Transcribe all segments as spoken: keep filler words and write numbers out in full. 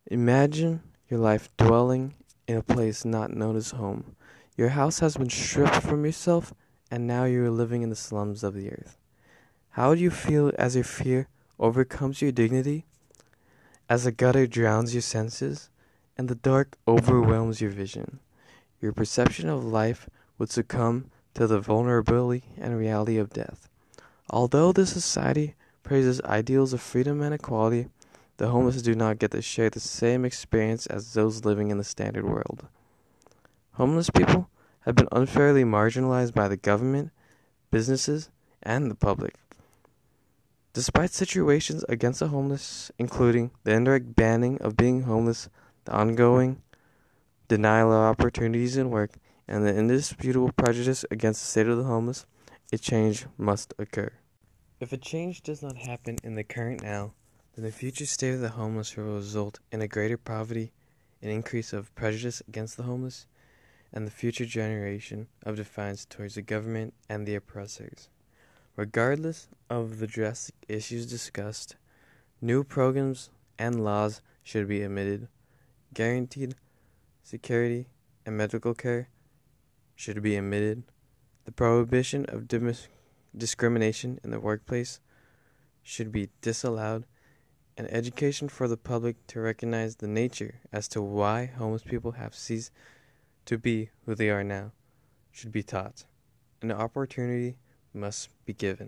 Imagine your life dwelling in a place not known as home. Your house has been stripped from yourself, and now you are living in the slums of the earth. How do you feel as your fear overcomes your dignity? As the gutter drowns your senses, and the dark overwhelms your vision, your perception of life would succumb to the vulnerability and reality of death. Although this society praises ideals of freedom and equality, the homeless do not get to share the same experience as those living in the standard world. Homeless people have been unfairly marginalized by the government, businesses, and the public. Despite situations against the homeless, including the indirect banning of being homeless, the ongoing denial of opportunities in work, and the indisputable prejudice against the state of the homeless, a change must occur. If a change does not happen in the current now, then the future state of the homeless will result in a greater poverty, an increase of prejudice against the homeless, and the future generation of defiance towards the government and the oppressors. Regardless of the drastic issues discussed, new programs and laws should be admitted. Guaranteed security and medical care should be admitted. The prohibition of dim- discrimination in the workplace should be disallowed, and education for the public to recognize the nature as to why homeless people have ceased to be who they are now should be taught. An opportunity must be given.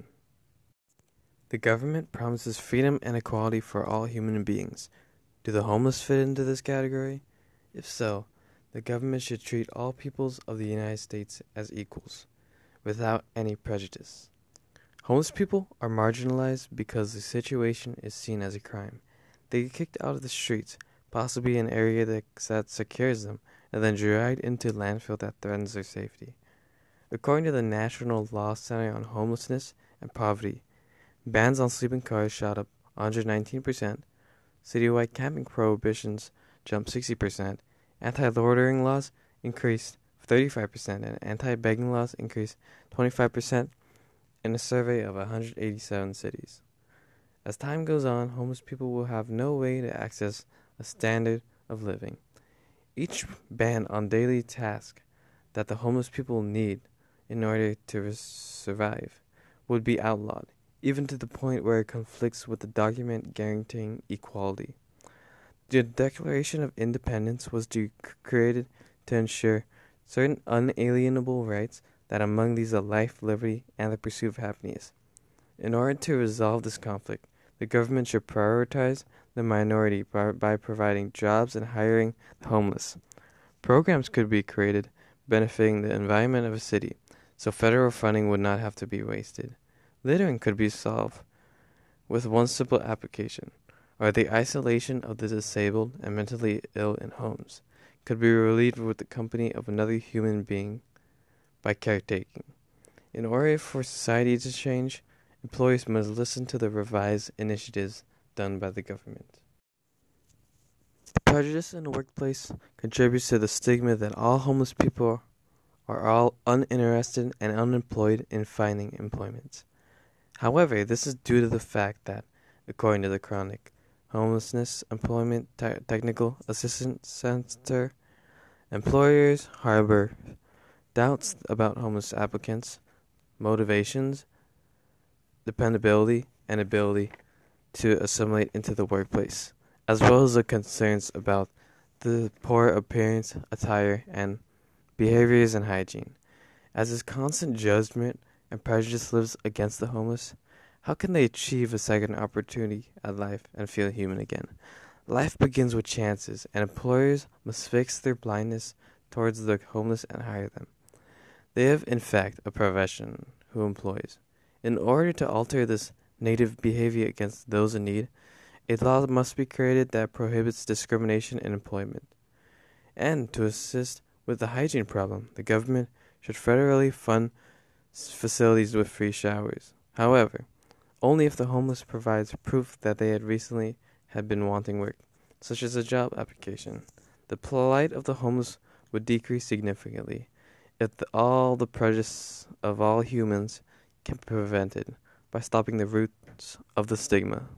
The government promises freedom and equality for all human beings. Do the homeless fit into this category? If so, the government should treat all peoples of the United States as equals, without any prejudice. Homeless people are marginalized because the situation is seen as a crime. They get kicked out of the streets, possibly an area that, that secures them, and then dragged into landfill that threatens their safety. According to the National Law Center on Homelessness and Poverty, bans on sleeping cars shot up one hundred nineteen percent, citywide camping prohibitions jumped sixty percent, anti-loitering laws increased thirty-five percent, and anti-begging laws increased twenty-five percent in a survey of one hundred eighty-seven cities. As time goes on, homeless people will have no way to access a standard of living. Each ban on daily tasks that the homeless people need in order to survive would be outlawed, even to the point where it conflicts with the document guaranteeing equality. The Declaration of Independence was de- created to ensure certain unalienable rights, that among these are life, liberty, and the pursuit of happiness. In order to resolve this conflict, the government should prioritize the minority by, by providing jobs and hiring the homeless. Programs could be created benefiting the environment of a city, so federal funding would not have to be wasted. Littering could be solved with one simple application, or the isolation of the disabled and mentally ill in homes could be relieved with the company of another human being by caretaking. In order for society to change, employers must listen to the revised initiatives done by the government. Prejudice in the workplace contributes to the stigma that all homeless people are all uninterested and unemployed in finding employment. However, this is due to the fact that, according to the Chronic Homelessness Employment Te- Technical Assistance Center, employers harbor doubts about homeless applicants' motivations, dependability, and ability to assimilate into the workplace, as well as the concerns about the poor appearance, attire, and behaviors and hygiene. As this constant judgment and prejudice lives against the homeless, how can they achieve a second opportunity at life and feel human again? Life begins with chances, and employers must fix their blindness towards the homeless and hire them. They have, in fact, a profession who employs. In order to alter this native behavior against those in need, a law must be created that prohibits discrimination in employment. And to assist with the hygiene problem, the government should federally fund facilities with free showers. However, only if the homeless provides proof that they had recently had been wanting work, such as a job application. The plight of the homeless would decrease significantly if the, all the prejudice of all humans can be prevented by stopping the roots of the stigma.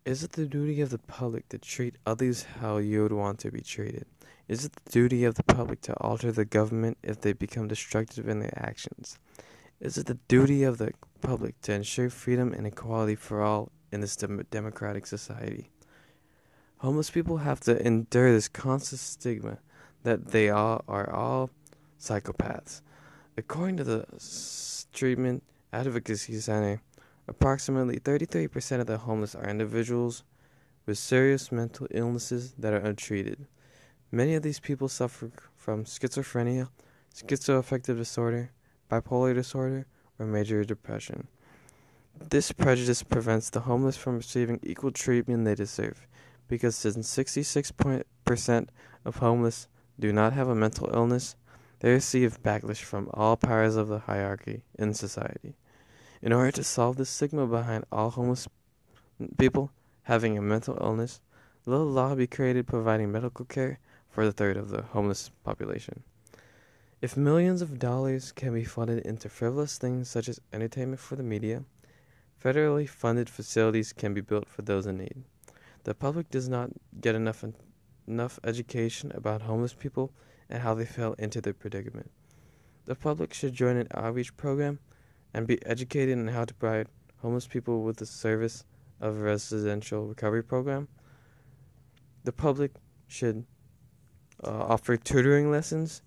Is it the duty of the public to treat others how you would want to be treated? Is it the duty of the public to alter the government if they become destructive in their actions? Is it the duty of the public to ensure freedom and equality for all in this dem- democratic society? Homeless people have to endure this constant stigma that they all are all psychopaths. According to the Treatment Advocacy Center, approximately thirty-three percent of the homeless are individuals with serious mental illnesses that are untreated. Many of these people suffer from schizophrenia, schizoaffective disorder, bipolar disorder, or major depression. This prejudice prevents the homeless from receiving equal treatment they deserve, because since sixty-six percent of homeless do not have a mental illness, they receive backlash from all powers of the hierarchy in society. In order to solve the stigma behind all homeless people having a mental illness, let a law be created providing medical care for a third of the homeless population. If millions of dollars can be funded into frivolous things such as entertainment for the media, federally funded facilities can be built for those in need. The public does not get enough enough education about homeless people and how they fell into their predicament. The public should join an outreach program and be educated on how to provide homeless people with the service of a residential recovery program. The public should uh, offer tutoring lessons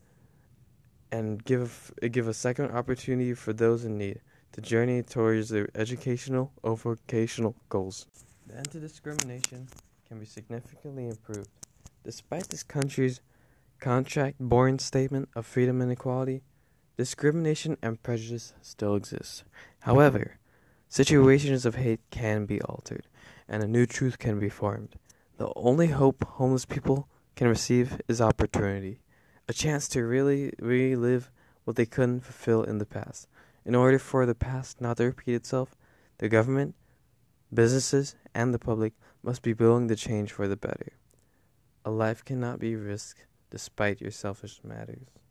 and give give a second opportunity for those in need to journey towards their educational or vocational goals. The anti-discrimination can be significantly improved. Despite this country's contract-born statement of freedom and equality, discrimination and prejudice still exist. However, situations of hate can be altered, and a new truth can be formed. The only hope homeless people can receive is opportunity, a chance to really relive what they couldn't fulfill in the past. In order for the past not to repeat itself, the government, businesses, and the public must be willing to change for the better. A life cannot be risked despite your selfish matters.